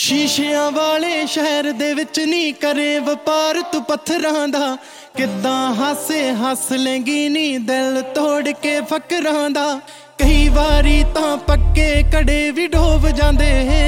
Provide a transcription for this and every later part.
शीशियां वाले शहर दे विच नी करे वपार तू पत्थरां दा किद्दां हासे हस लेंगी नी दिल तोड़ के फकरां दा। कई वारी तां पक्के कड़े भी डोब जांदे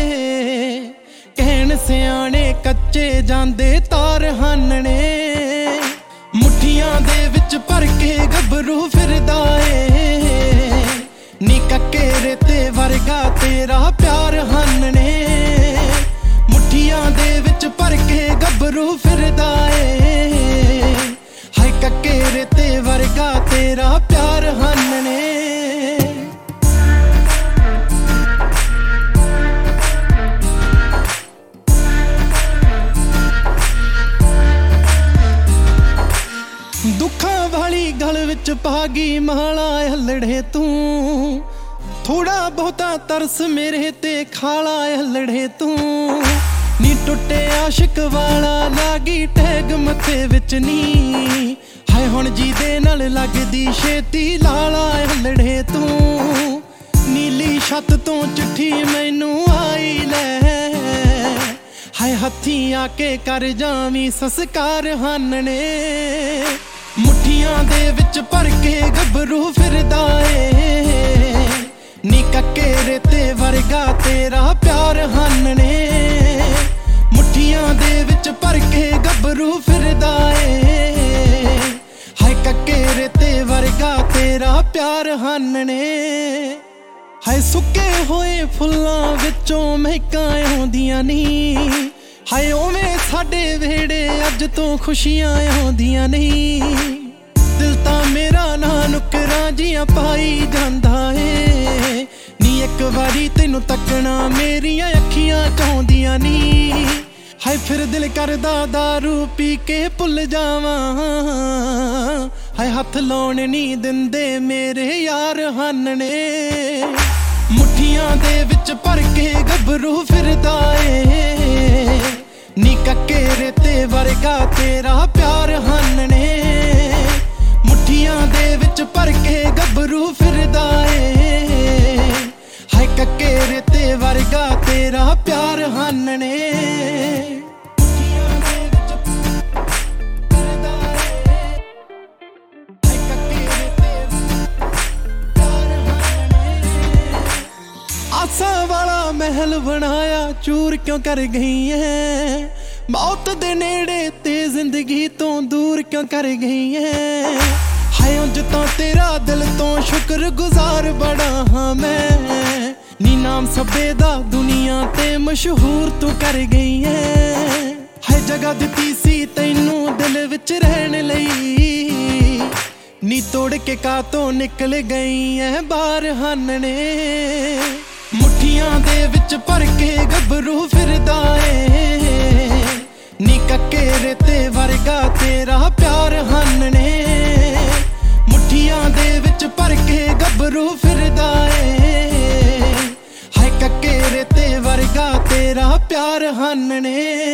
कहण सियाणे कच्चे जांदे तार हानने। मुठियां दे विच भर के गभरू फिरदा ए नी कक्के रेते वर्गा तेरा प्यार हानने। मुठियां दे विच भर के गभरू फिरदा ए हाय कक्के रेते वर्गा तेरा प्यार हानने। दुखां वाली गल विच पागी माला हलड़े तू थोड़ा बहुता तरस मेरे ते खाला हलड़े तू नी टुटे आशिक वाला लागी टैग मथे विच नी हाय हुण जी दे नाल लगदी छेती लाला हलड़े तू। नीली छत तो चिट्ठी मैनू आई लै हाय हथी आके कर जावी संस्कार हानने। मुठियां दे विच भर के गभरू फिरदा ए नी कक्के रेते वर्गा तेरा प्यार हानने। मुठियां दे विच भर के गभरू फिरदा ए हाय कक्के रेते वर्गा तेरा प्यार हानने। हाय सुक्के होए फुल्लां विचों महकां आउंदियां नी हाय ओवें साडे वेड़े अज तो खुशियां आउंदियां नहीं। दिल तां मेरा ना नुकरां जियां पाई जांदा ए नी एक वारी तैनू तकना मेरियां अखियां चाहुंदियां नी। हाय फिर दिल करदा दारू पी के भुल जावां हाय हथ लाउण नी दिंदे मेरे यार हानने। मुठियां दे विच भर के गभरू फिरदा ए नी कक्के रेते वर्गा तेरा प्यार हानने। मुठियां दे विच भर के गभरू फिरदा ए हाय कक्के रेते वर्गा तेरा प्यार हानने। आसा वाला महल बनाया चूर क्यों कर गई है मौत दे नेड़े ते जिंदगी तो दूर क्यों कर गई है। हाय उंज तो तेरा दिल तो शुक्र गुजार बड़ा हाँ मैं नी नाम सभे दा दुनिया ते मशहूर तू कर गई है। हाय जगह दिती सी तैनू दिल विच रहन लई नी तोड़ के कातों निकल गई है बाहर हानने। मुठियां दे विच भर के गभरू फिरदा ए नी कक्के रेते वर्गा तेरा प्यार हानने। मुठियां दे विच भर के गभरू फिरदा ए हाय कक्के रेते वर्गा तेरा प्यार हानने।